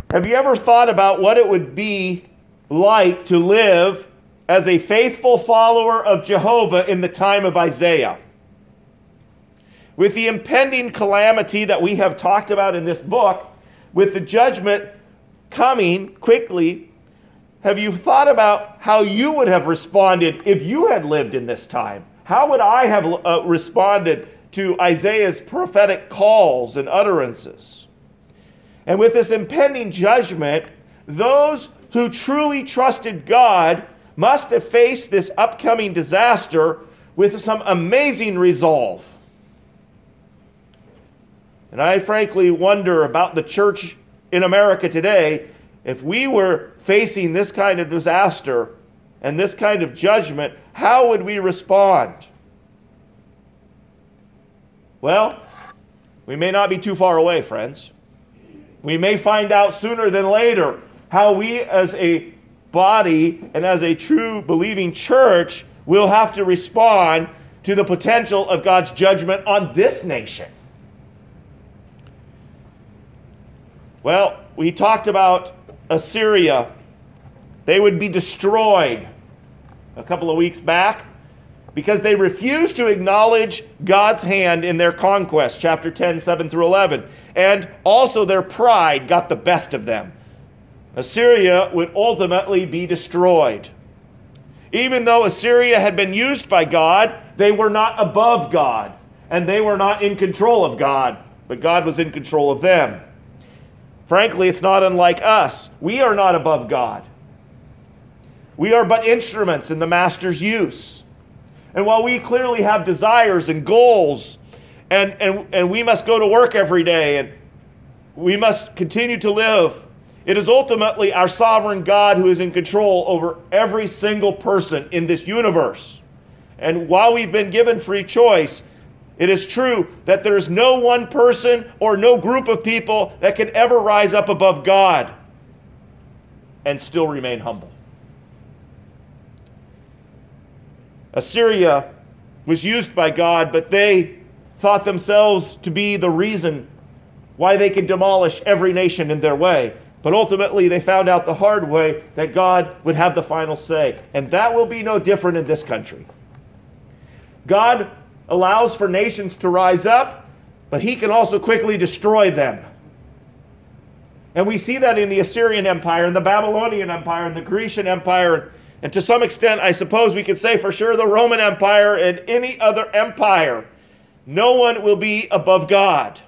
Have you ever thought about what it would be like to live as a faithful follower of Jehovah in the time of Isaiah? With the impending calamity that we have talked about in this book, with the judgment coming quickly, have you thought about how you would have responded if you had lived in this time? How would I have responded to Isaiah's prophetic calls and utterances? And with this impending judgment, those who truly trusted God must have faced this upcoming disaster with some amazing resolve. And I frankly wonder about the church in America today. If we were facing this kind of disaster and this kind of judgment, how would we respond? Well, we may not be too far away, friends. We may find out sooner than later how we as a body and as a true believing church will have to respond to the potential of God's judgment on this nation. Well, we talked about Assyria. They would be destroyed a couple of weeks back because they refused to acknowledge God's hand in their conquest, chapter 10, 7 through 11. And also their pride got the best of them. Assyria would ultimately be destroyed. Even though Assyria had been used by God, they were not above God, and they were not in control of God, but God was in control of them. Frankly, it's not unlike us. We are not above God. We are but instruments in the Master's use. And while we clearly have desires and goals, and we must go to work every day, and we must continue to live, it is ultimately our sovereign God who is in control over every single person in this universe. And while we've been given free choice, it is true that there is no one person or no group of people that can ever rise up above God and still remain humble. Assyria was used by God, but they thought themselves to be the reason why they could demolish every nation in their way. But ultimately, they found out the hard way that God would have the final say. And that will be no different in this country. God allows for nations to rise up, but he can also quickly destroy them. And we see that in the Assyrian Empire, and the Babylonian Empire, and the Grecian Empire, and to some extent, I suppose we could say for sure the Roman Empire and any other empire. No one will be above God.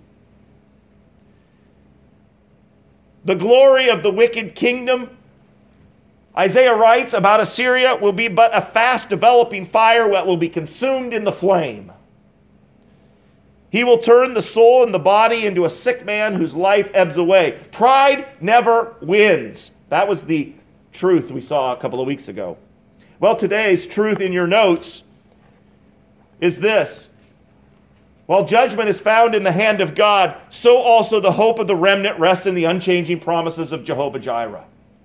The glory of the wicked kingdom, Isaiah writes about Assyria, will be but a fast developing fire that will be consumed in the flame. He will turn the soul and the body into a sick man whose life ebbs away. Pride never wins. That was the truth we saw a couple of weeks ago. Well, today's truth in your notes is this. While judgment is found in the hand of God, so also the hope of the remnant rests in the unchanging promises of Jehovah Jireh.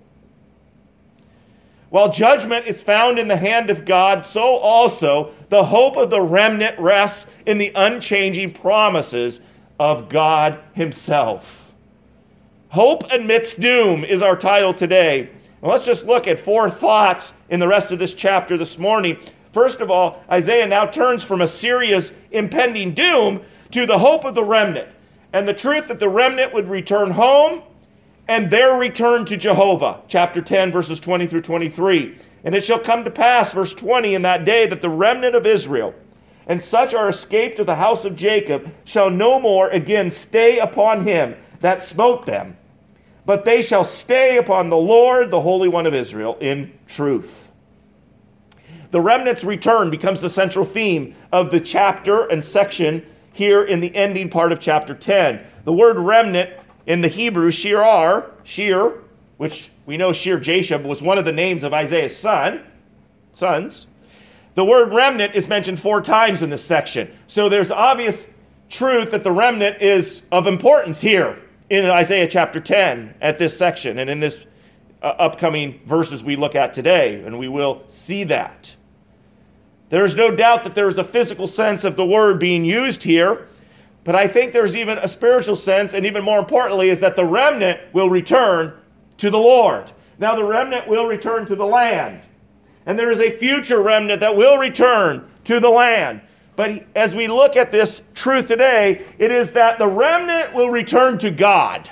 While judgment is found in the hand of God, so also the hope of the remnant rests in the unchanging promises of God himself. Hope amidst doom is our title today. Well, let's just look at 4 thoughts in the rest of this chapter this morning. First of all, Isaiah now turns from Assyria's impending doom to the hope of the remnant and the truth that the remnant would return home and their return to Jehovah. Chapter 10, verses 20 through 23. And it shall come to pass, verse 20, in that day that the remnant of Israel and such are escaped of the house of Jacob shall no more again stay upon him that smote them, but they shall stay upon the Lord, the Holy One of Israel, in truth. The remnant's return becomes the central theme of the chapter and section here in the ending part of chapter 10. The word remnant in the Hebrew, Shir, which we know Shir-Jashub was one of the names of Isaiah's sons. The word remnant is mentioned 4 times in this section. So there's obvious truth that the remnant is of importance here in Isaiah chapter 10 at this section and in this upcoming verses we look at today, and we will see that. There is no doubt that there is a physical sense of the word being used here, But I think there's even a spiritual sense, and even more importantly, is that the remnant will return to the Lord. Now, the remnant will return to the land. And there is a future remnant that will return to the land. But as we look at this truth today, it is that the remnant will return to God.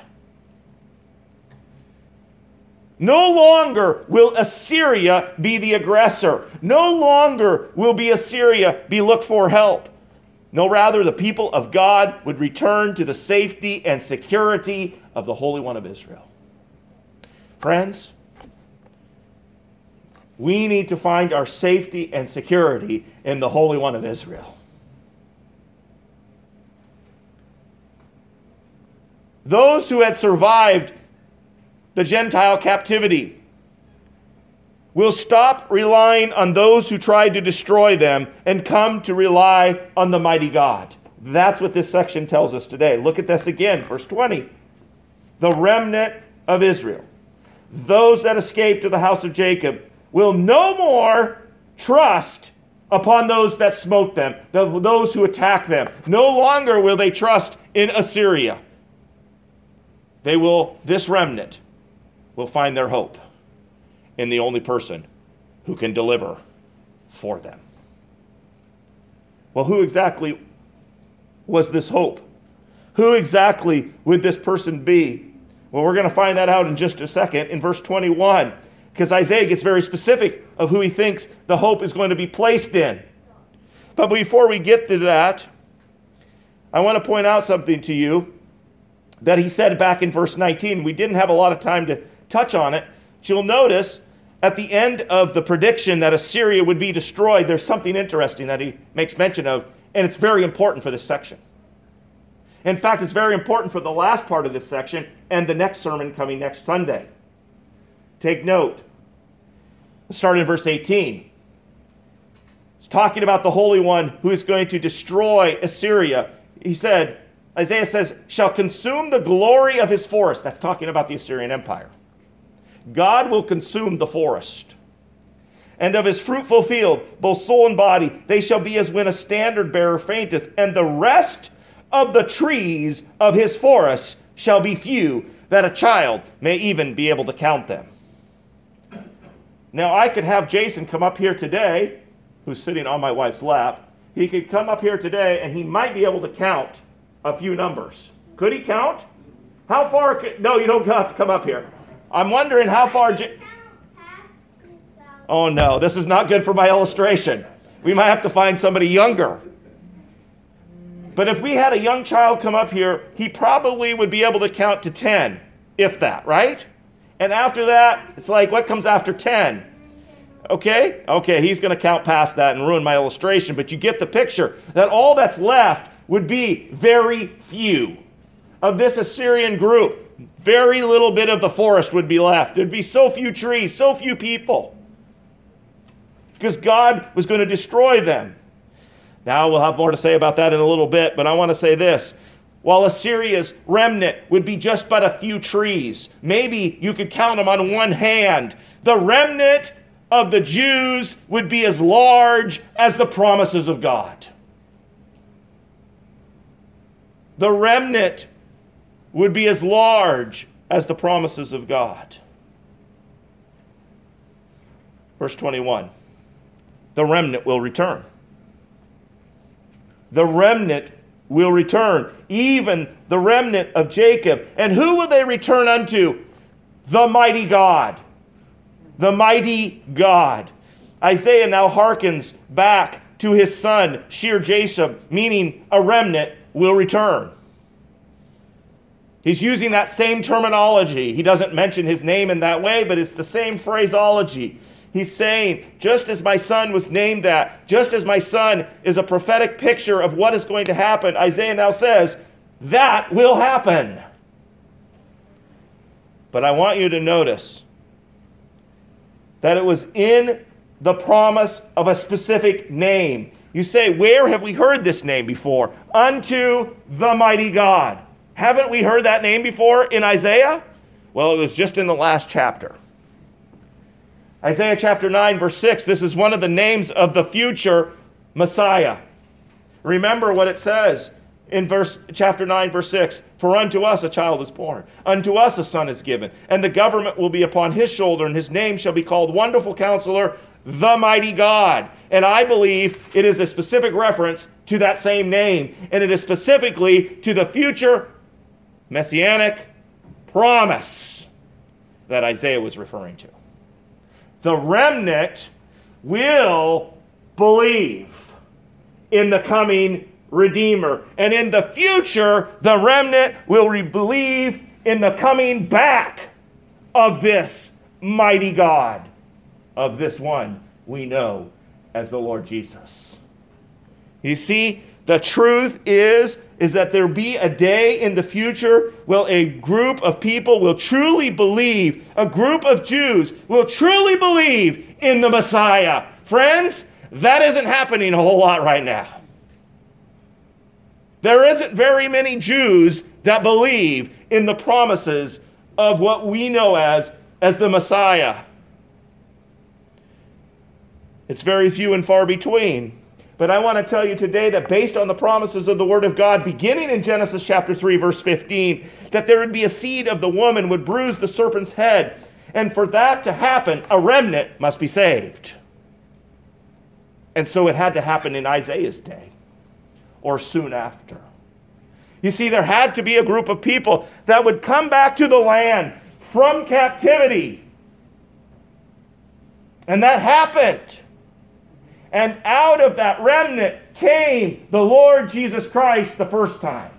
No longer will Assyria be the aggressor. No longer will Assyria be looked for help. No, rather, the people of God would return to the safety and security of the Holy One of Israel. Friends, we need to find our safety and security in the Holy One of Israel. Those who had survived the Gentile captivity will stop relying on those who tried to destroy them and come to rely on the mighty God. That's what this section tells us today. Look at this again, verse 20. The remnant of Israel, those that escaped to the house of Jacob, will no more trust upon those that smote them, those who attack them. No longer will they trust in Assyria. This remnant will find their hope in the only person who can deliver for them. Well, who exactly was this hope? Who exactly would this person be? Well, we're going to find that out in just a second in verse 21, because Isaiah gets very specific of who he thinks the hope is going to be placed in. But before we get to that, I want to point out something to you that he said back in verse 19. We didn't have a lot of time to touch on it. But you'll notice at the end of the prediction that Assyria would be destroyed, there's something interesting that he makes mention of, and it's very important for this section. In fact, it's very important for the last part of this section and the next sermon coming next Sunday. Take note. Let's start in verse 18. It's talking about the Holy One who is going to destroy Assyria. Isaiah says, shall consume the glory of his forest. That's talking about the Assyrian Empire. God will consume the forest. And of his fruitful field, both soul and body, they shall be as when a standard bearer fainteth, and the rest of the trees of his forest shall be few, that a child may even be able to count them. Now, I could have Jason come up here today, who's sitting on my wife's lap. He could come up here today, and he might be able to count a few numbers. Could he count? How far? No, you don't have to come up here. I'm wondering how far... Oh, no, this is not good for my illustration. We might have to find somebody younger. But if we had a young child come up here, he probably would be able to count to 10, if that, right? And after that, it's like, what comes after 10? Okay, he's going to count past that and ruin my illustration, but you get the picture that all that's left would be very few of this Assyrian group. Very little bit of the forest would be left. There'd be so few trees, so few people, because God was going to destroy them. Now, we'll have more to say about that in a little bit, but I want to say this. While Assyria's remnant would be just but a few trees, maybe you could count them on one hand, the remnant of the Jews would be as large as the promises of God. The remnant would be as large as the promises of God. Verse 21, the remnant will return. The remnant will return, even the remnant of Jacob. And who will they return unto? The mighty God. The mighty God. Isaiah now hearkens back to his son, Shear-Jashub, meaning a remnant will return. He's using that same terminology. He doesn't mention his name in that way, but it's the same phraseology. He's saying, just as my son was named that, just as my son is a prophetic picture of what is going to happen, Isaiah now says, that will happen. But I want you to notice that it was in the promise of a specific name. You say, where have we heard this name before? Unto the mighty God. Haven't we heard that name before in Isaiah? Well, it was just in the last chapter. Isaiah chapter 9, verse 6, this is one of the names of the future Messiah. Remember what it says in chapter 9, verse 6, for unto us a child is born, unto us a son is given, and the government will be upon his shoulder, and his name shall be called Wonderful Counselor, the Mighty God. And I believe it is a specific reference to that same name, and it is specifically to the future messianic promise that Isaiah was referring to. The remnant will believe in the coming Redeemer. And in the future, the remnant will believe in the coming back of this mighty God, of this one we know as the Lord Jesus. You see, the truth is that there will be a day in the future where a group of people will truly believe, a group of Jews will truly believe in the Messiah. Friends, that isn't happening a whole lot right now. There isn't very many Jews that believe in the promises of what we know as the Messiah. It's very few and far between. But I want to tell you today that based on the promises of the Word of God, beginning in Genesis chapter 3, verse 15, that there would be a seed of the woman would bruise the serpent's head. And for that to happen, a remnant must be saved. And so it had to happen in Isaiah's day, or soon after. You see, there had to be a group of people that would come back to the land from captivity. And that happened. And out of that remnant came the Lord Jesus Christ the first time.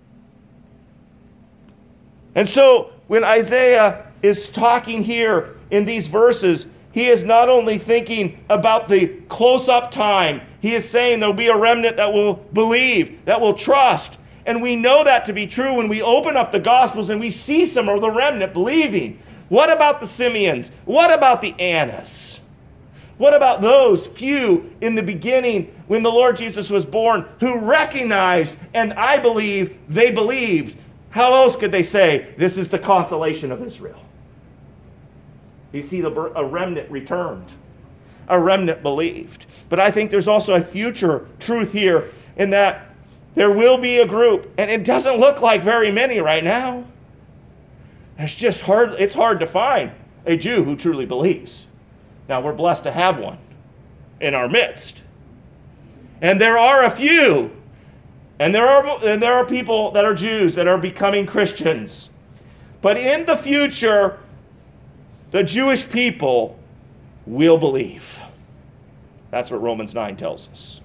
And so when Isaiah is talking here in these verses, he is not only thinking about the close-up time, he is saying there will be a remnant that will believe, that will trust. And we know that to be true when we open up the Gospels and we see some of the remnant believing. What about the Simeons? What about the Annas? What about those few in the beginning when the Lord Jesus was born who recognized, and I believe they believed? How else could they say, this is the consolation of Israel? You see, a remnant returned. A remnant believed. But I think there's also a future truth here in that there will be a group, and it doesn't look like very many right now. It's hard to find a Jew who truly believes. Now, we're blessed to have one in our midst. And there are a few. And there are people that are Jews that are becoming Christians. But in the future, the Jewish people will believe. That's what Romans 9 tells us.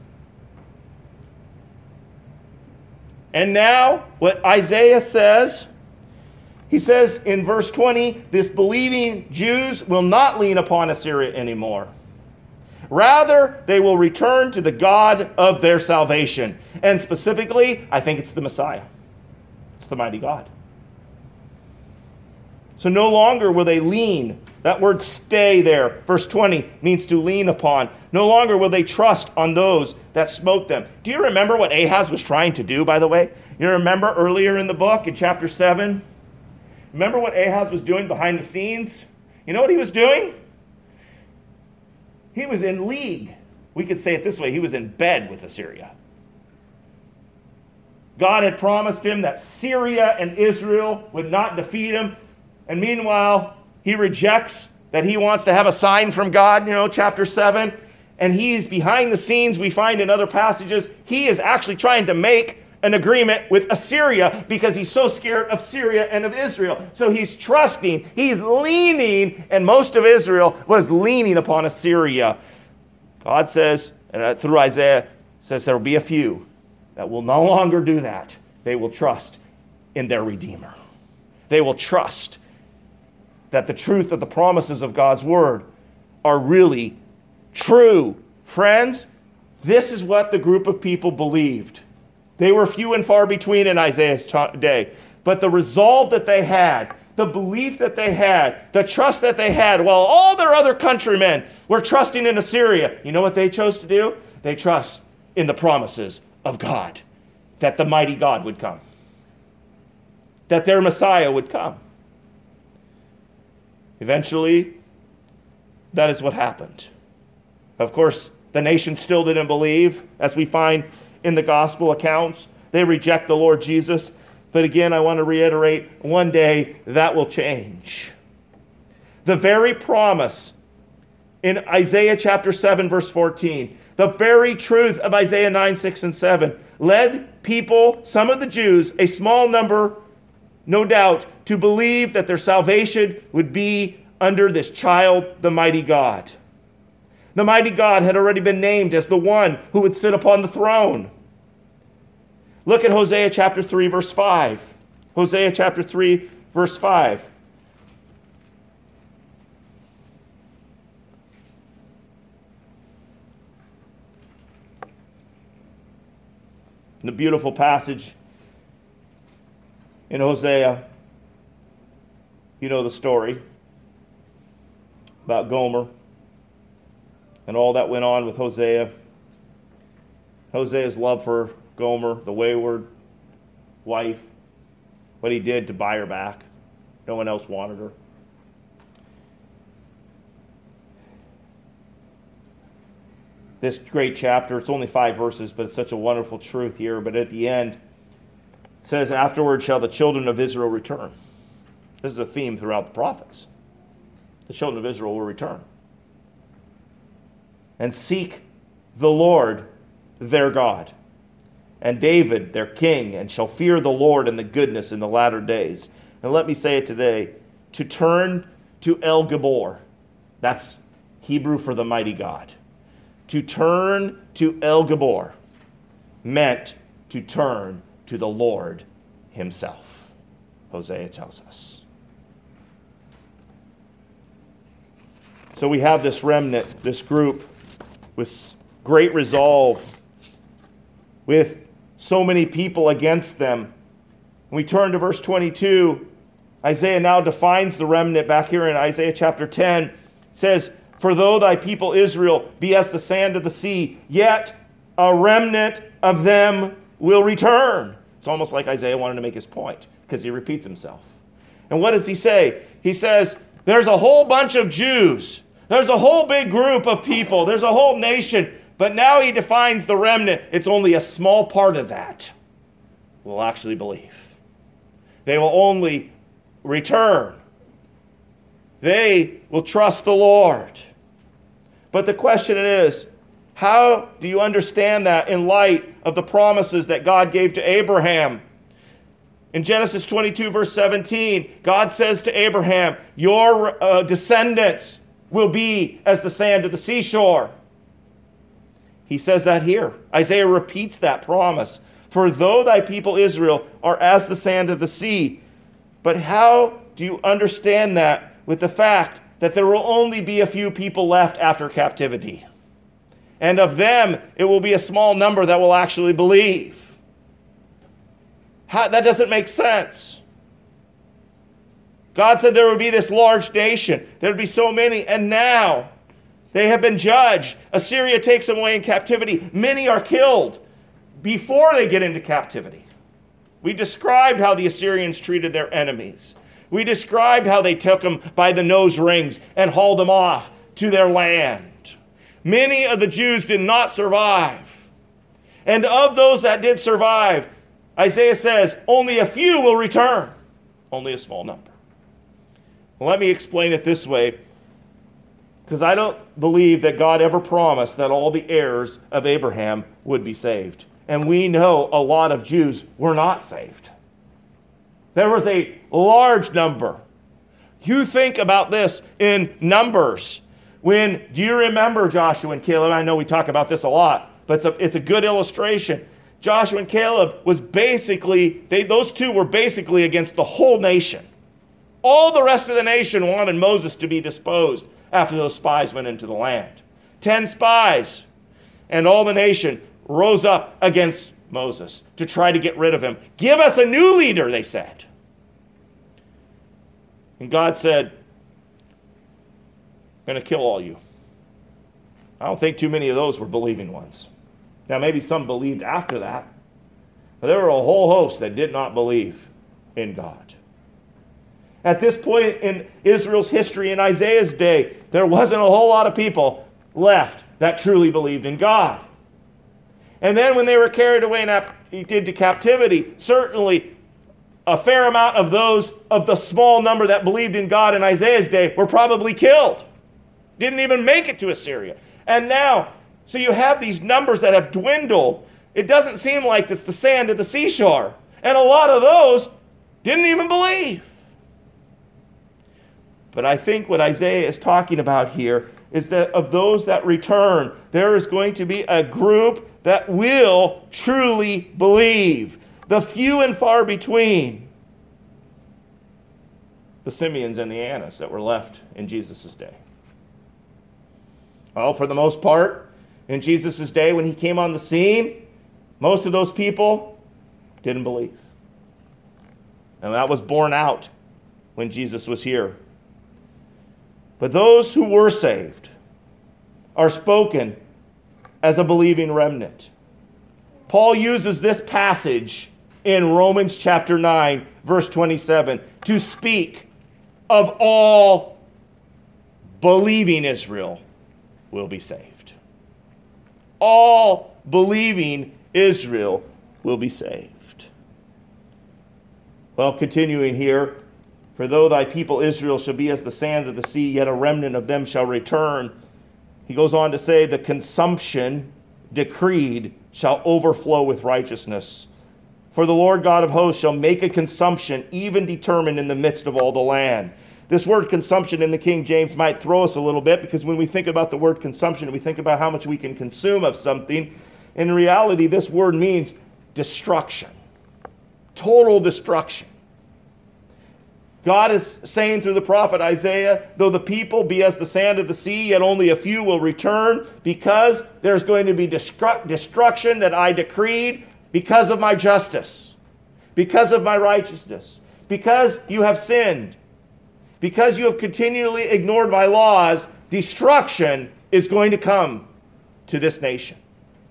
And now, what Isaiah says, he says in verse 20, this believing Jews will not lean upon Assyria anymore. Rather, they will return to the God of their salvation. And specifically, I think it's the Messiah. It's the mighty God. So no longer will they lean. That word stay there, verse 20, means to lean upon. No longer will they trust on those that smote them. Do you remember what Ahaz was trying to do, by the way? You remember earlier in the book, in chapter 7? Remember what Ahaz was doing behind the scenes? You know what he was doing? He was in league. We could say it this way. He was in bed with Assyria. God had promised him that Syria and Israel would not defeat him. And meanwhile, he rejects that he wants to have a sign from God, chapter 7. And he's behind the scenes, we find in other passages, he is actually trying to make an agreement with Assyria because he's so scared of Syria and of Israel. So he's trusting, he's leaning, and most of Israel was leaning upon Assyria. God says, and through Isaiah, says there will be a few that will no longer do that. They will trust in their Redeemer. They will trust that the truth of the promises of God's word are really true. Friends, this is what the group of people believed. They were few and far between in Isaiah's day. But the resolve that they had, the belief that they had, the trust that they had, while all their other countrymen were trusting in Assyria, you know what they chose to do? They trust in the promises of God, that the mighty God would come, that their Messiah would come. Eventually, that is what happened. Of course, the nation still didn't believe, as we find in the gospel accounts. They reject the Lord Jesus. But again, I want to reiterate, one day that will change. The very promise in Isaiah chapter 7, verse 14, the very truth of Isaiah 9, 6, and 7, led people, some of the Jews, a small number, no doubt, to believe that their salvation would be under this child, the mighty God. The mighty God had already been named as the one who would sit upon the throne. Look at Hosea chapter 3, verse 5. Hosea chapter 3, verse 5. In the beautiful passage in Hosea, you know the story about Gomer and all that went on with Hosea. Hosea's love for Gomer, the wayward wife, what he did to buy her back. No one else wanted her. This great chapter, it's only 5 verses, but it's such a wonderful truth here. But at the end, it says, afterward shall the children of Israel return. This is a theme throughout the prophets. The children of Israel will return. And seek the Lord their God, and David their king, and shall fear the Lord and the goodness in the latter days. And let me say it today, to turn to El Gabor, that's Hebrew for the mighty God. To turn to El Gabor meant to turn to the Lord himself, Hosea tells us. So we have this remnant, this group, with great resolve, with so many people against them. When we turn to verse 22, Isaiah now defines the remnant back here in Isaiah chapter 10. It says, for though thy people Israel be as the sand of the sea, yet a remnant of them will return. It's almost like Isaiah wanted to make his point, because he repeats himself. And what does he say? He says, there's a whole bunch of Jews. There's a whole big group of people. There's a whole nation. But now he defines the remnant. It's only a small part of that will actually believe. They will only return. They will trust the Lord. But the question is, how do you understand that in light of the promises that God gave to Abraham? In Genesis 22, verse 17, God says to Abraham, your descendants will be as the sand of the seashore. He says that here. Isaiah repeats that promise. For though thy people Israel are as the sand of the sea. But how do you understand that with the fact that there will only be a few people left after captivity? And of them, it will be a small number that will actually believe. That doesn't make sense. God said there would be this large nation. There would be so many. And now they have been judged. Assyria takes them away in captivity. Many are killed before they get into captivity. We described how the Assyrians treated their enemies. We described how they took them by the nose rings and hauled them off to their land. Many of the Jews did not survive. And of those that did survive, Isaiah says, only a few will return. Only a small number. Well, let me explain it this way, because I don't believe that God ever promised that all the heirs of Abraham would be saved. And we know a lot of Jews were not saved. There was a large number. You think about this in Numbers. Do you remember Joshua and Caleb? I know we talk about this a lot, but it's a good illustration. Joshua and Caleb was basically, those two were basically against the whole nation. All the rest of the nation wanted Moses to be disposed after those spies went into the land. 10 spies. And all the nation rose up against Moses to try to get rid of him. Give us a new leader, they said. And God said, I'm going to kill all you. I don't think too many of those were believing ones. Now, maybe some believed after that. But there were a whole host that did not believe in God. At this point in Israel's history, in Isaiah's day, there wasn't a whole lot of people left that truly believed in God. And then when they were carried away he did to captivity. Certainly, a fair amount of those of the small number that believed in God in Isaiah's day were probably killed. Didn't even make it to Assyria. And now, so you have these numbers that have dwindled. It doesn't seem like it's the sand of the seashore. And a lot of those didn't even believe. But I think what Isaiah is talking about here is that of those that return, there is going to be a group that will truly believe. The few and far between. The Simeons and the Annas that were left in Jesus' day. Well, for the most part, in Jesus' day when he came on the scene, most of those people didn't believe. And that was borne out when Jesus was here. But those who were saved are spoken as a believing remnant. Paul uses this passage in Romans chapter 9, verse 27, to speak of all believing Israel will be saved. All believing Israel will be saved. Well, continuing here, for though thy people Israel shall be as the sand of the sea, yet a remnant of them shall return. He goes on to say, the consumption decreed shall overflow with righteousness. For the Lord God of hosts shall make a consumption even determined in the midst of all the land. This word consumption in the King James might throw us a little bit, because when we think about the word consumption, we think about how much we can consume of something. In reality, this word means destruction. Total destruction. God is saying through the prophet Isaiah, though the people be as the sand of the sea, yet only a few will return, because there's going to be destruction that I decreed because of my justice, because of my righteousness, because you have sinned, because you have continually ignored my laws. Destruction is going to come to this nation.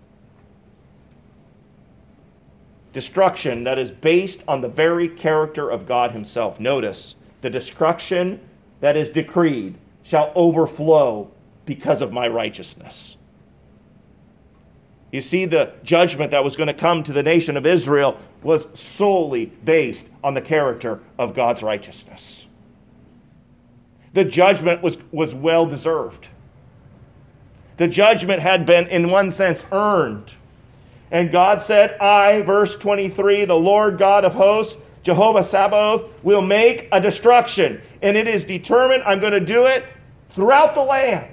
Destruction that is based on the very character of God himself. Notice, the destruction that is decreed shall overflow because of my righteousness. You see, the judgment that was going to come to the nation of Israel was solely based on the character of God's righteousness. The judgment was well deserved. The judgment had been, in one sense, earned. And God said, I, verse 23, the Lord God of hosts, Jehovah Sabaoth, will make a destruction. And it is determined I'm going to do it throughout the land.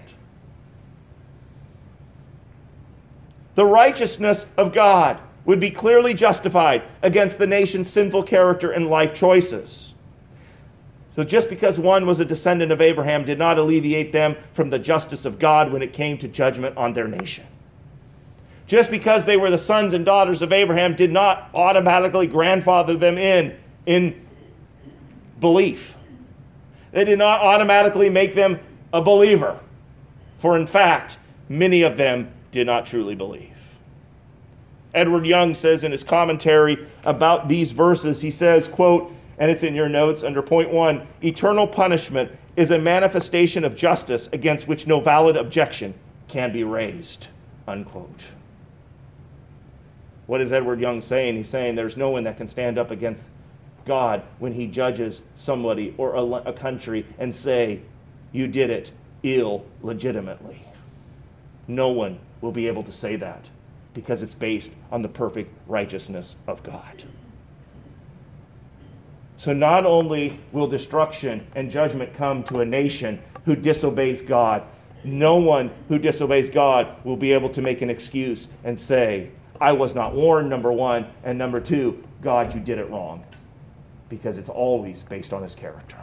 The righteousness of God would be clearly justified against the nation's sinful character and life choices. So just because one was a descendant of Abraham did not alleviate them from the justice of God when it came to judgment on their nation. Just because they were the sons and daughters of Abraham did not automatically grandfather them in belief. They did not automatically make them a believer. For in fact, many of them did not truly believe. Edward Young says in his commentary about these verses, he says, quote, and it's in your notes under point 1, eternal punishment is a manifestation of justice against which no valid objection can be raised, unquote. What is Edward Young saying? He's saying there's no one that can stand up against God when he judges somebody or a country and say, you did it illegitimately. No one will be able to say that because it's based on the perfect righteousness of God. So not only will destruction and judgment come to a nation who disobeys God, no one who disobeys God will be able to make an excuse and say, I was not warned, number one, and number two, God, you did it wrong. Because it's always based on his character.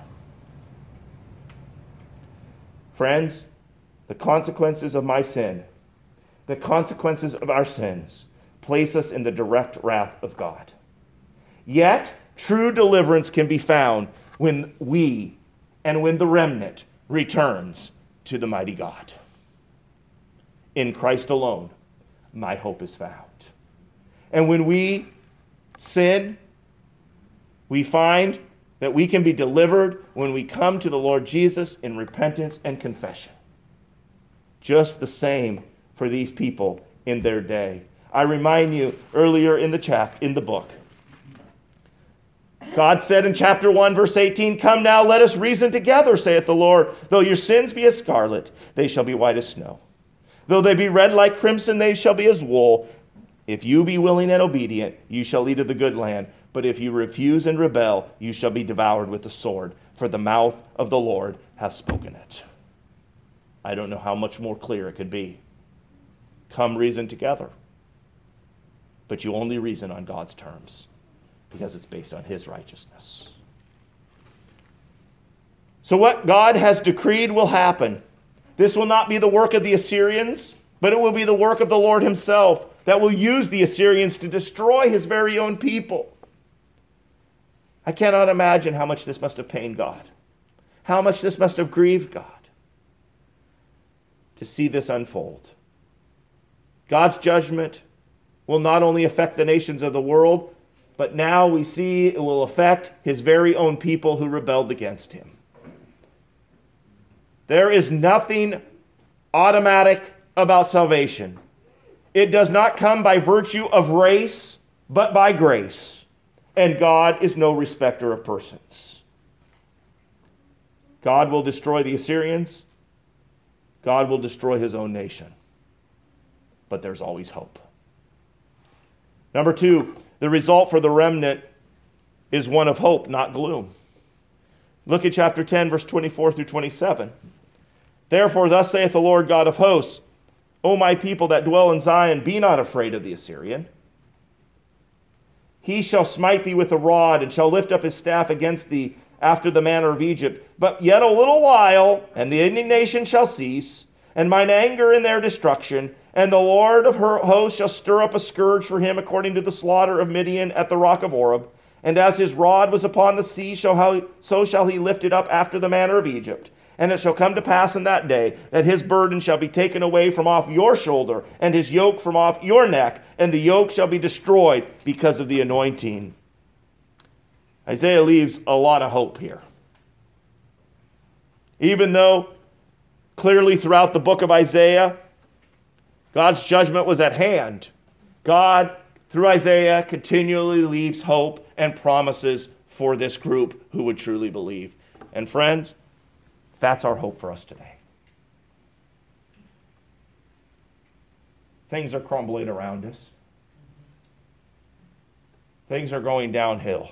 Friends, the consequences of my sin, the consequences of our sins, place us in the direct wrath of God. Yet, true deliverance can be found when we and when the remnant returns to the mighty God. In Christ alone, my hope is found. And when we sin, we find that we can be delivered when we come to the Lord Jesus in repentance and confession. Just the same for these people in their day. I remind you earlier in the book. God said in chapter 1, verse 18, "Come now, let us reason together, saith the Lord. Though your sins be as scarlet, they shall be white as snow. Though they be red like crimson, they shall be as wool. If you be willing and obedient, you shall eat of the good land. But if you refuse and rebel, you shall be devoured with the sword. For the mouth of the Lord hath spoken it." I don't know how much more clear it could be. Come reason together. But you only reason on God's terms, because it's based on his righteousness. So what God has decreed will happen. This will not be the work of the Assyrians, but it will be the work of the Lord himself that will use the Assyrians to destroy his very own people. I cannot imagine how much this must have pained God, how much this must have grieved God to see this unfold. God's judgment will not only affect the nations of the world, but now we see it will affect his very own people who rebelled against him. There is nothing automatic about salvation. It does not come by virtue of race, but by grace. And God is no respecter of persons. God will destroy the Assyrians. God will destroy his own nation. But there's always hope. Number 2, the result for the remnant is one of hope, not gloom. Look at chapter 10, verse 24 through 27. "Therefore, thus saith the Lord God of hosts, O my people that dwell in Zion, be not afraid of the Assyrian. He shall smite thee with a rod, and shall lift up his staff against thee after the manner of Egypt. But yet a little while, and the indignation shall cease, and mine anger in their destruction, and the Lord of hosts shall stir up a scourge for him according to the slaughter of Midian at the rock of Oreb. And as his rod was upon the sea, so shall he lift it up after the manner of Egypt. And it shall come to pass in that day that his burden shall be taken away from off your shoulder, and his yoke from off your neck, and the yoke shall be destroyed because of the anointing." Isaiah leaves a lot of hope here. Even though clearly throughout the book of Isaiah, God's judgment was at hand, God, through Isaiah, continually leaves hope and promises for this group who would truly believe. And friends, that's our hope for us today. Things are crumbling around us. Things are going downhill.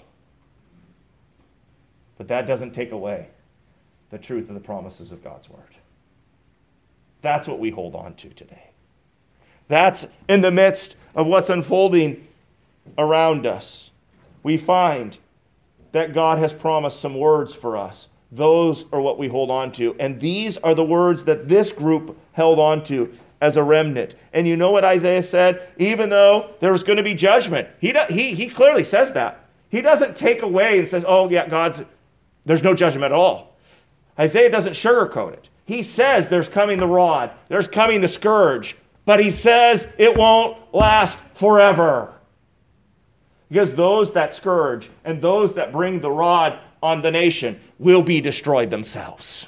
But that doesn't take away the truth of the promises of God's word. That's what we hold on to today. That's in the midst of what's unfolding around us. We find that God has promised some words for us. Those are what we hold on to. And these are the words that this group held on to as a remnant. And you know what Isaiah said? Even though there was going to be judgment, he clearly says that. He doesn't take away and says, oh yeah, there's no judgment at all. Isaiah doesn't sugarcoat it. He says there's coming the rod, there's coming the scourge, but he says it won't last forever. Because those that scourge and those that bring the rod on the nation will be destroyed themselves.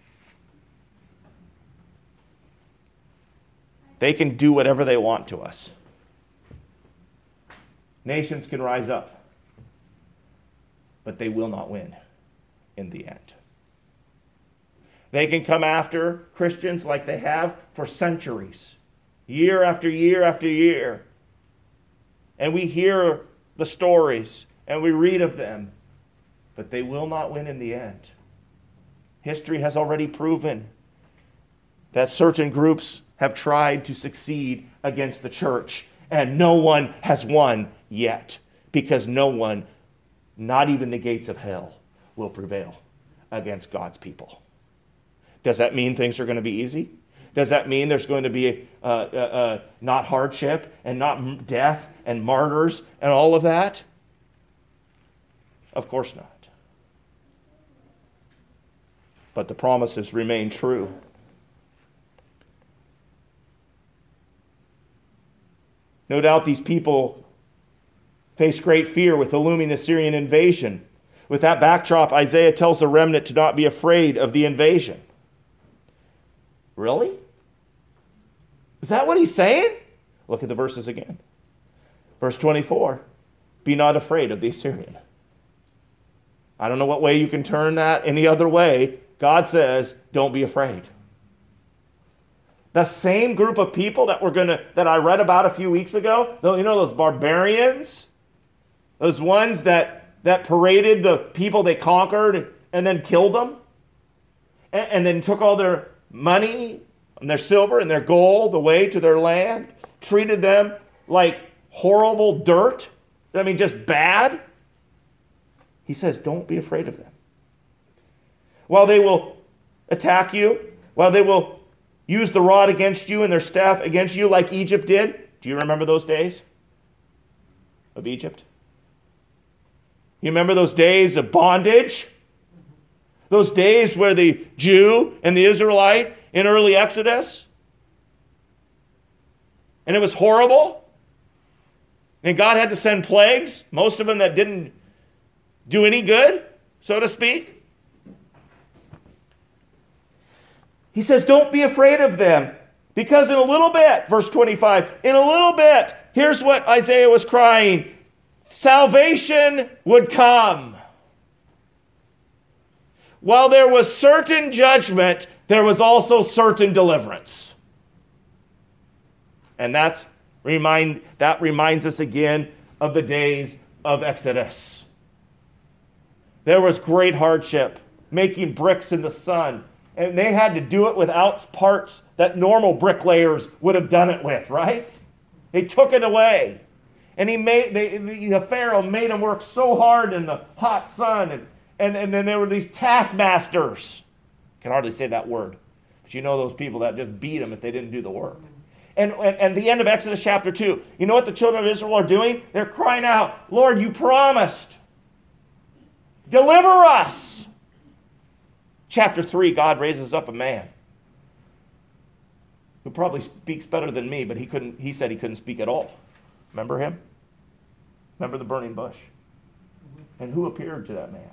They can do whatever they want to us. Nations can rise up, but they will not win in the end. They can come after Christians like they have for centuries, year after year after year. And we hear the stories and we read of them, but they will not win in the end. History has already proven that certain groups have tried to succeed against the church, and no one has won yet, because no one, not even the gates of hell, will prevail against God's people. Does that mean things are going to be easy? Does that mean there's going to be not hardship and not death and martyrs and all of that? Of course not. But the promises remain true. No doubt these people face great fear with the looming Assyrian invasion. With that backdrop, Isaiah tells the remnant to not be afraid of the invasion. Really? Is that what he's saying? Look at the verses again. Verse 24, be not afraid of the Assyrian. I don't know what way you can turn that any other way. God says, don't be afraid. The same group of people that I read about a few weeks ago, those barbarians, those ones that paraded the people they conquered and then killed them, and then took all their money and their silver and their gold away to their land, treated them like horrible dirt, just bad. He says, don't be afraid of them. While they will attack you, while they will use the rod against you and their staff against you like Egypt did. Do you remember those days of Egypt? You remember those days of bondage? Those days where the Jew and the Israelite in early Exodus? And it was horrible. And God had to send plagues, most of them that didn't do any good, so to speak. He says, don't be afraid of them, because in a little bit, verse 25, in a little bit, here's what Isaiah was crying, salvation would come. While there was certain judgment, there was also certain deliverance. And that reminds us again of the days of Exodus. There was great hardship, making bricks in the sun. And they had to do it without parts that normal bricklayers would have done it with, right? They took it away. And the Pharaoh made them work so hard in the hot sun. And then there were these taskmasters. I can hardly say that word. But you know those people that just beat them if they didn't do the work. And the end of Exodus chapter 2, you know what the children of Israel are doing? They're crying out, Lord, you promised. Deliver us. Chapter 3, God raises up a man who probably speaks better than me, but he said he couldn't speak at all. Remember him? Remember the burning bush? And who appeared to that man?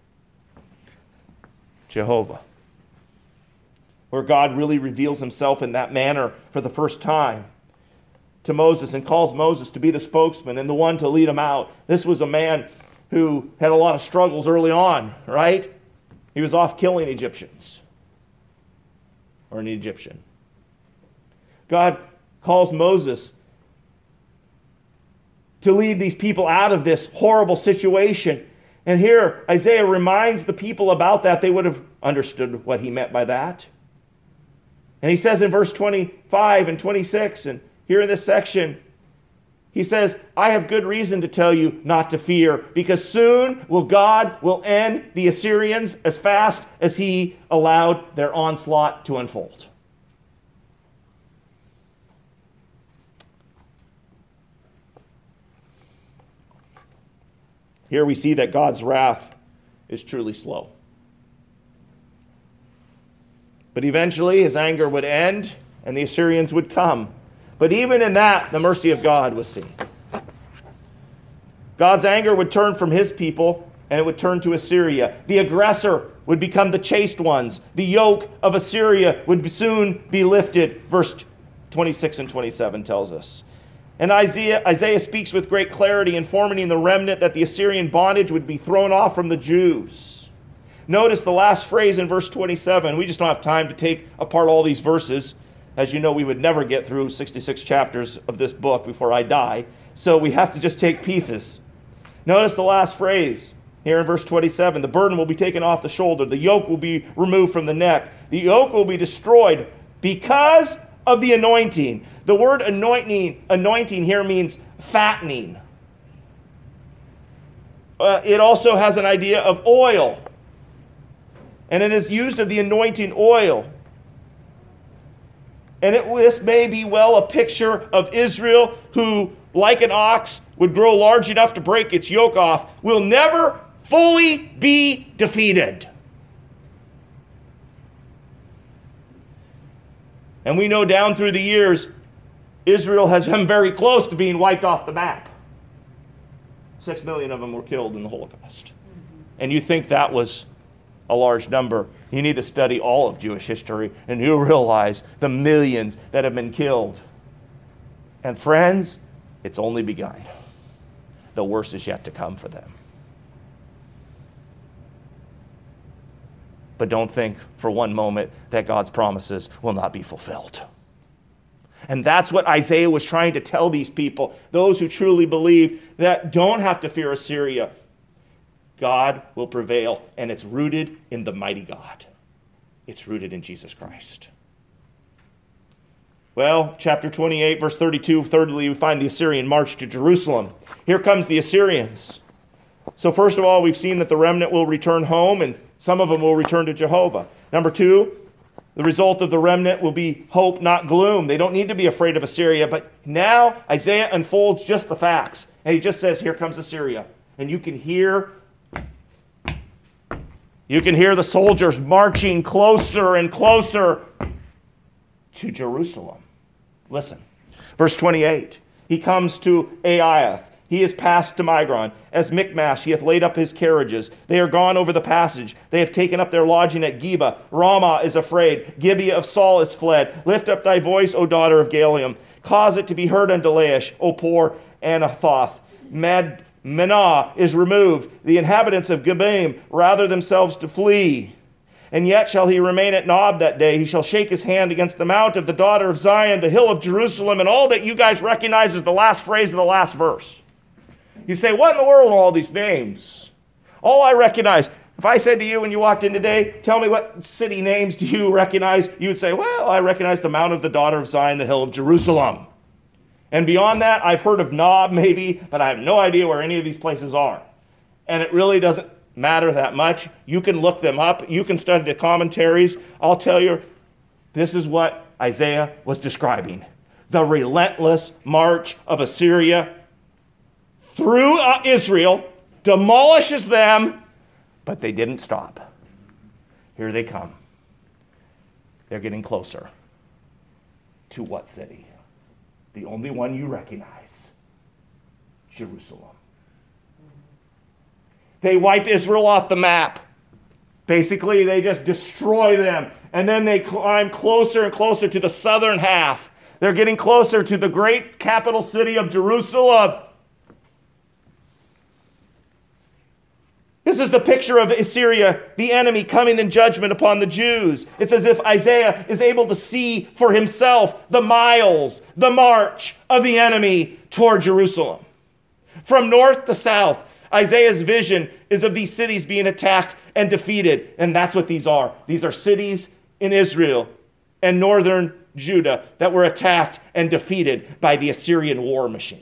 Jehovah. Where God really reveals himself in that manner for the first time to Moses and calls Moses to be the spokesman and the one to lead him out. This was a man who had a lot of struggles early on, right? He was off killing Egyptians, or an Egyptian. God calls Moses to lead these people out of this horrible situation. And here Isaiah reminds the people about that. They would have understood what he meant by that. And he says in verse 25 and 26, and here in this section, he says, I have good reason to tell you not to fear, because soon God will end the Assyrians as fast as he allowed their onslaught to unfold. Here we see that God's wrath is truly slow. But eventually his anger would end and the Assyrians would come. But even in that, the mercy of God was seen. God's anger would turn from his people and it would turn to Assyria. The aggressor would become the chaste ones. The yoke of Assyria would soon be lifted. Verse 26 and 27 tells us. And Isaiah speaks with great clarity, informing the remnant that the Assyrian bondage would be thrown off from the Jews. Notice the last phrase in verse 27. We just don't have time to take apart all these verses. As you know, we would never get through 66 chapters of this book before I die. So we have to just take pieces. Notice the last phrase here in verse 27. The burden will be taken off the shoulder. The yoke will be removed from the neck. The yoke will be destroyed because of the anointing. The word anointing here means fattening. It also has an idea of oil. And it is used of the anointing oil. And this may be well a picture of Israel who, like an ox, would grow large enough to break its yoke off, will never fully be defeated. And we know down through the years, Israel has come very close to being wiped off the map. 6 million of them were killed in the Holocaust. And you think that was a large number. You need to study all of Jewish history and you'll realize the millions that have been killed And friends, it's only begun. The worst is yet to come for them. But don't think for one moment that God's promises will not be fulfilled. And that's what Isaiah was trying to tell these people, those who truly believe that don't have to fear Assyria. God will prevail, and it's rooted in the mighty God. It's rooted in Jesus Christ. Well, chapter 28, verse 32, thirdly, we find the Assyrian march to Jerusalem. Here comes the Assyrians. So first of all, we've seen that the remnant will return home, and some of them will return to Jehovah. Number two, the result of the remnant will be hope, not gloom. They don't need to be afraid of Assyria, but now Isaiah unfolds just the facts. And he just says, here comes Assyria. And you can hear the soldiers marching closer and closer to Jerusalem. Listen, verse 28. He comes to Aiath. He is passed to Migron. As Michmash, he hath laid up his carriages. They are gone over the passage. They have taken up their lodging at Geba. Ramah is afraid. Gibeah of Saul is fled. Lift up thy voice, O daughter of Gallium. Cause it to be heard unto Laish, O poor Anathoth. Menah is removed. The inhabitants of Gebaim rather themselves to flee. And yet shall he remain at Nob that day. He shall shake his hand against the mount of the daughter of Zion, the hill of Jerusalem, and all that you guys recognize as the last phrase of the last verse. You say, what in the world are all these names? All I recognize, if I said to you when you walked in today, tell me what city names do you recognize? You would say, well, I recognize the mount of the daughter of Zion, the hill of Jerusalem. And beyond that, I've heard of Nob maybe, but I have no idea where any of these places are. And it really doesn't matter that much. You can look them up. You can study the commentaries. I'll tell you, this is what Isaiah was describing. The relentless march of Assyria through Israel, demolishes them, but they didn't stop. Here they come. They're getting closer. To what city? The only one you recognize. Jerusalem. They wipe Israel off the map. Basically, they just destroy them. And then they climb closer and closer to the southern half. They're getting closer to the great capital city of Jerusalem. This is the picture of Assyria, the enemy, coming in judgment upon the Jews. It's as if Isaiah is able to see for himself the miles, the march of the enemy toward Jerusalem. From north to south, Isaiah's vision is of these cities being attacked and defeated. And that's what these are. These are cities in Israel and northern Judah that were attacked and defeated by the Assyrian war machine.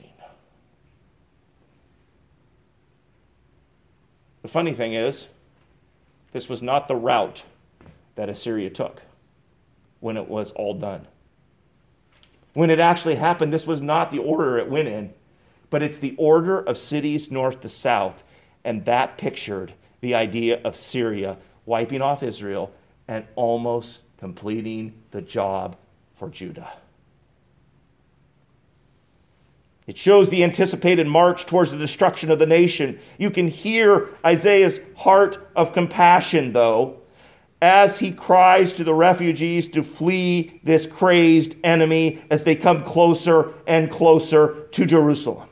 The funny thing is, this was not the route that Assyria took when it was all done. When it actually happened, this was not the order it went in, but it's the order of cities north to south, and that pictured the idea of Syria wiping off Israel and almost completing the job for Judah. It shows the anticipated march towards the destruction of the nation. You can hear Isaiah's heart of compassion, though, as he cries to the refugees to flee this crazed enemy as they come closer and closer to Jerusalem.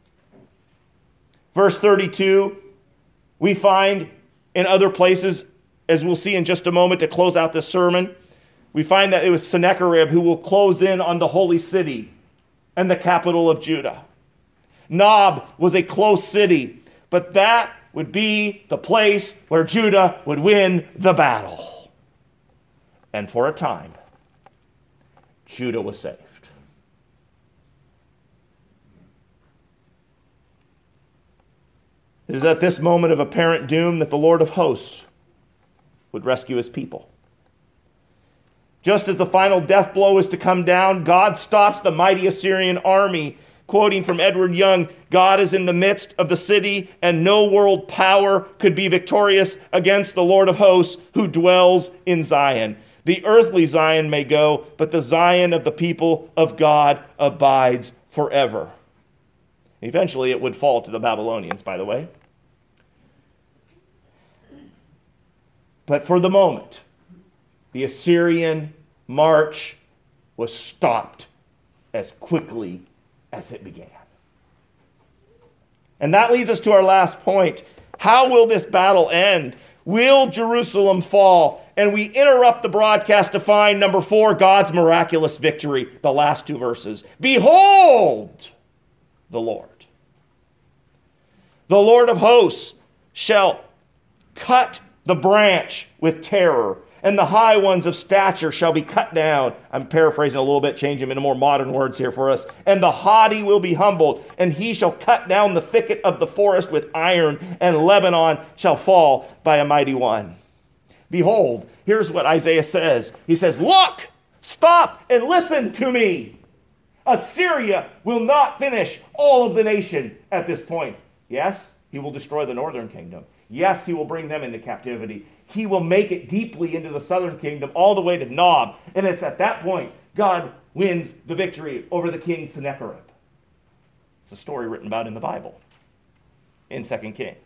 Verse 32, we find in other places, as we'll see in just a moment to close out this sermon, we find that it was Sennacherib who will close in on the holy city and the capital of Judah. Nob was a close city, but that would be the place where Judah would win the battle. And for a time, Judah was saved. It is at this moment of apparent doom that the Lord of hosts would rescue his people. Just as the final death blow is to come down, God stops the mighty Assyrian army. Quoting from Edward Young, God is in the midst of the city, and no world power could be victorious against the Lord of hosts who dwells in Zion. The earthly Zion may go, but the Zion of the people of God abides forever. Eventually it would fall to the Babylonians, by the way. But for the moment, the Assyrian march was stopped as quickly as it began. And that leads us to our last point. How will this battle end? Will Jerusalem fall? And we interrupt the broadcast to find number 4, God's miraculous victory, the last 2 verses. Behold the Lord. The Lord of hosts shall cut the branch with terror, and the high ones of stature shall be cut down. I'm paraphrasing a little bit, changing them into more modern words here for us. And the haughty will be humbled, and he shall cut down the thicket of the forest with iron, and Lebanon shall fall by a mighty one. Behold, here's what Isaiah says. He says, look, stop, and listen to me. Assyria will not finish all of the nation at this point. Yes, he will destroy the northern kingdom. Yes, he will bring them into captivity. He will make it deeply into the southern kingdom, all the way to Nob. And it's at that point God wins the victory over the king Sennacherib. It's a story written about in the Bible, in 2 Kings.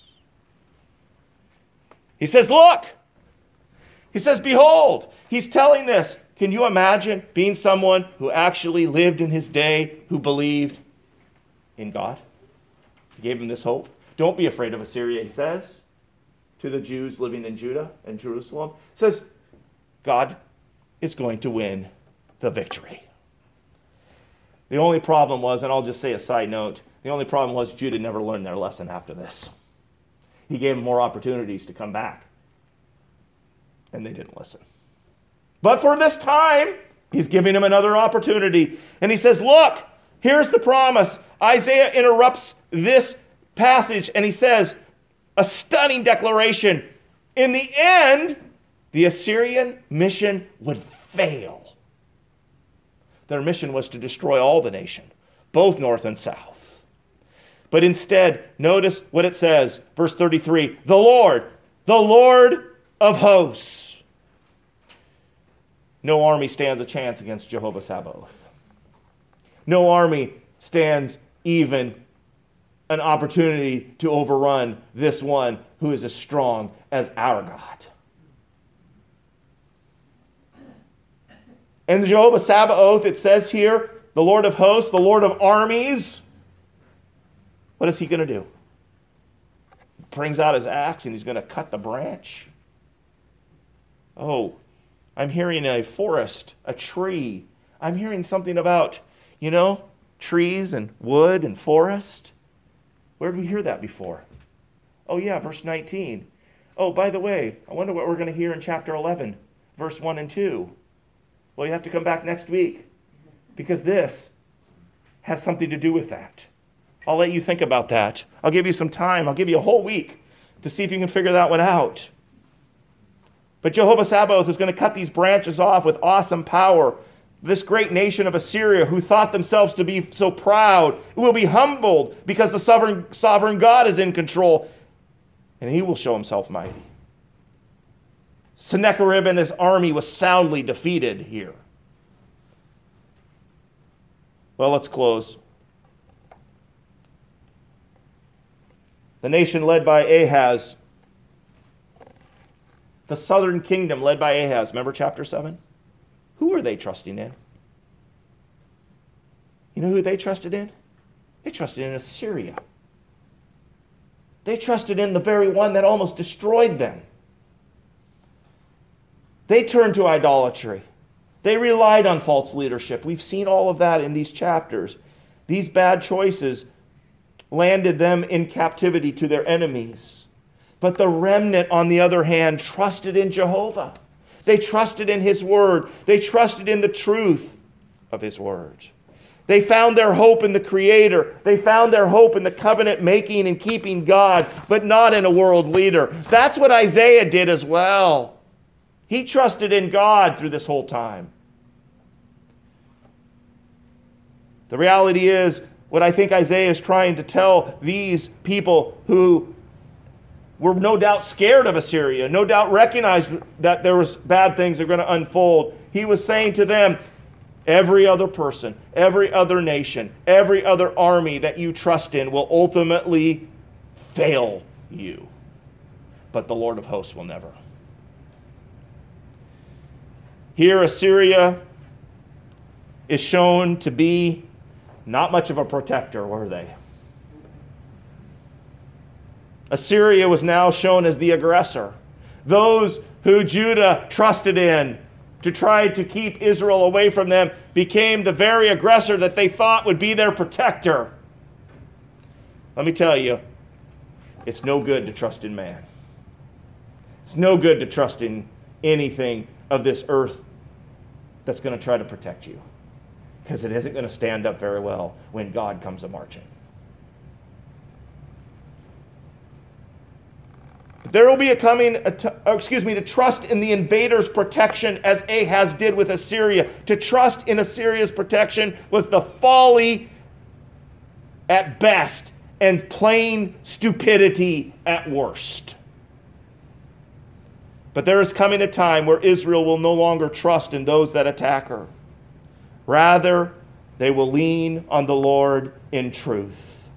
He says, look. He says, behold. He's telling this. Can you imagine being someone who actually lived in his day, who believed in God? He gave him this hope. Don't be afraid of Assyria, he says to the Jews living in Judah and Jerusalem. He says, God is going to win the victory. The only problem was, and I'll just say a side note, the only problem was Judah never learned their lesson after this. He gave them more opportunities to come back, and they didn't listen. But for this time, he's giving them another opportunity. And he says, look, here's the promise. Isaiah interrupts this passage, and he says, a stunning declaration. In the end, the Assyrian mission would fail. Their mission was to destroy all the nation, both north and south. But instead, notice what it says, verse 33, the Lord of hosts. No army stands a chance against Jehovah Sabaoth. No army stands even an opportunity to overrun this one who is as strong as our God. And Jehovah Sabaoth, it says here, the Lord of hosts, the Lord of armies. What is he going to do? He brings out his axe and he's going to cut the branch. Oh, I'm hearing a forest, a tree. I'm hearing something about, trees and wood and forest. Where did we hear that before? Oh yeah, verse 19. Oh, by the way, I wonder what we're going to hear in chapter 11, verse 1 and 2. Well, you have to come back next week, because this has something to do with that. I'll let you think about that. I'll give you some time. I'll give you a whole week to see if you can figure that one out. But Jehovah Sabaoth is going to cut these branches off with awesome power. This great nation of Assyria, who thought themselves to be so proud, will be humbled because the sovereign God is in control, and he will show himself mighty. Sennacherib and his army was soundly defeated here. Well, let's close. The nation led by Ahaz, the southern kingdom led by Ahaz, remember chapter 7? Who are they trusting in? You know who they trusted in? They trusted in Assyria. They trusted in the very one that almost destroyed them. They turned to idolatry. They relied on false leadership. We've seen all of that in these chapters. These bad choices landed them in captivity to their enemies. But the remnant, on the other hand, trusted in Jehovah. They trusted in his word. They trusted in the truth of his word. They found their hope in the Creator. They found their hope in the covenant making and keeping God, but not in a world leader. That's what Isaiah did as well. He trusted in God through this whole time. The reality is, what I think Isaiah is trying to tell these people who were no doubt scared of Assyria, no doubt recognized that there was bad things that were going to unfold. He was saying to them, every other person, every other nation, every other army that you trust in will ultimately fail you. But the Lord of hosts will never. Here, Assyria is shown to be not much of a protector, were they? Assyria was now shown as the aggressor. Those who Judah trusted in to try to keep Israel away from them became the very aggressor that they thought would be their protector. Let me tell you, it's no good to trust in man. It's no good to trust in anything of this earth that's going to try to protect you, because it isn't going to stand up very well when God comes a-marching. There will be to trust in the invader's protection as Ahaz did with Assyria. To trust in Assyria's protection was the folly at best and plain stupidity at worst. But there is coming a time where Israel will no longer trust in those that attack her. Rather, they will lean on the Lord in truth.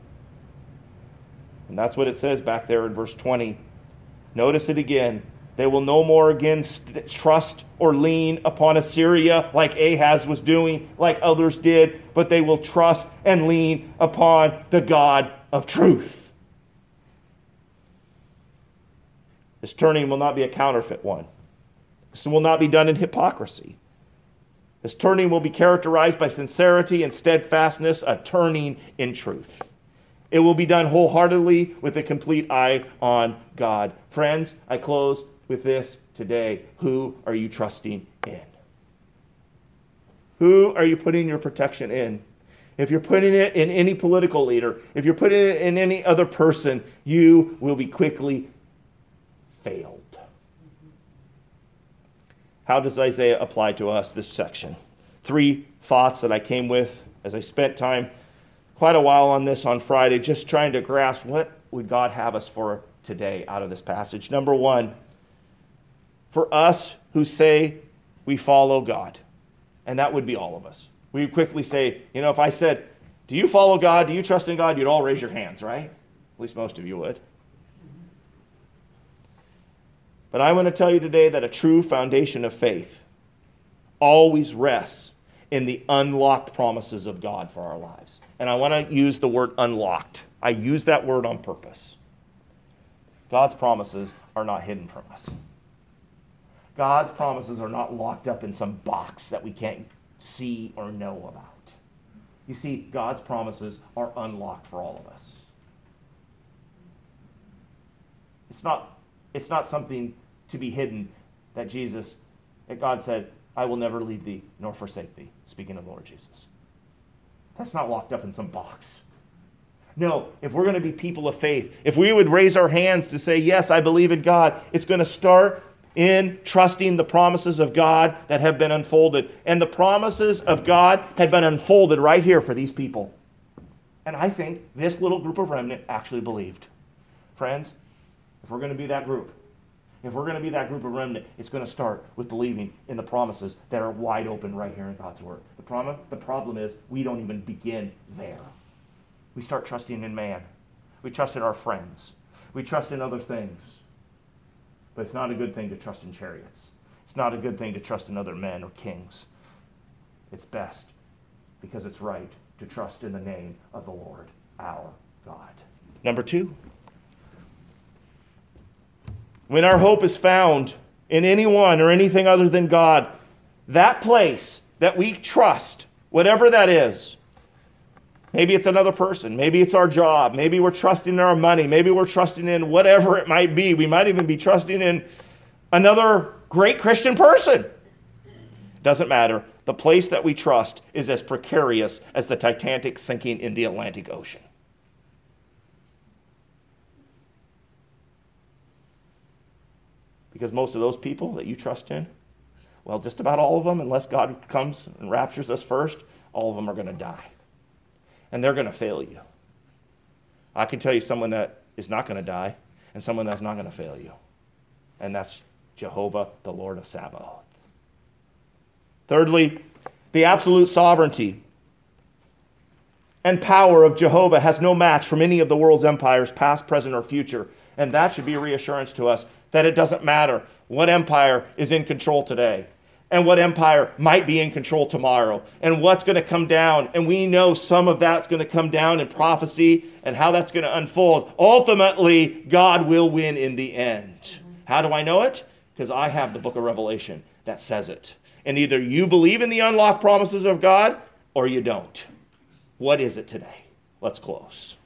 And that's what it says back there in verse 20. Notice it again. They will no more again trust or lean upon Assyria like Ahaz was doing, like others did, but they will trust and lean upon the God of truth. This turning will not be a counterfeit one. This will not be done in hypocrisy. This turning will be characterized by sincerity and steadfastness, a turning in truth. It will be done wholeheartedly with a complete eye on God. Friends, I close with this today. Who are you trusting in? Who are you putting your protection in? If you're putting it in any political leader, if you're putting it in any other person, you will be quickly failed. How does Isaiah apply to us this section? 3 thoughts that I came with as I spent time quite a while on this on Friday, just trying to grasp what would God have us for today out of this passage. Number 1, for us who say we follow God, and that would be all of us. We would quickly say, if I said, do you follow God? Do you trust in God? You'd all raise your hands, right? At least most of you would. But I want to tell you today that a true foundation of faith always rests in the unlocked promises of God for our lives. And I want to use the word unlocked. I use that word on purpose. God's promises are not hidden from us. God's promises are not locked up in some box that we can't see or know about. You see, God's promises are unlocked for all of us. It's not something to be hidden that God said, I will never leave thee nor forsake thee, speaking of the Lord Jesus. That's not locked up in some box. No, if we're going to be people of faith, if we would raise our hands to say, yes, I believe in God, it's going to start in trusting the promises of God that have been unfolded. And the promises of God had been unfolded right here for these people. And I think this little group of remnant actually believed. Friends, if we're going to be that group, if we're going to be that group of remnant, it's going to start with believing in the promises that are wide open right here in God's Word. The problem is we don't even begin there. We start trusting in man. We trust in our friends. We trust in other things. But it's not a good thing to trust in chariots. It's not a good thing to trust in other men or kings. It's best, because it's right, to trust in the name of the Lord, our God. Number 2. When our hope is found in anyone or anything other than God, that place that we trust, whatever that is, maybe it's another person, maybe it's our job, maybe we're trusting in our money, maybe we're trusting in whatever it might be. We might even be trusting in another great Christian person. Doesn't matter. The place that we trust is as precarious as the Titanic sinking in the Atlantic Ocean. Because most of those people that you trust in, well, just about all of them, unless God comes and raptures us first, all of them are going to die. And they're going to fail you. I can tell you someone that is not going to die and someone that's not going to fail you. And that's Jehovah, the Lord of Sabaoth. Thirdly, the absolute sovereignty and power of Jehovah has no match from any of the world's empires, past, present, or future. And that should be a reassurance to us that it doesn't matter what empire is in control today. and what empire might be in control tomorrow, and what's going to come down. And we know some of that's going to come down in prophecy and how that's going to unfold. Ultimately, God will win in the end. How do I know it? Because I have the book of Revelation that says it. And either you believe in the unlocked promises of God or you don't. What is it today? Let's close.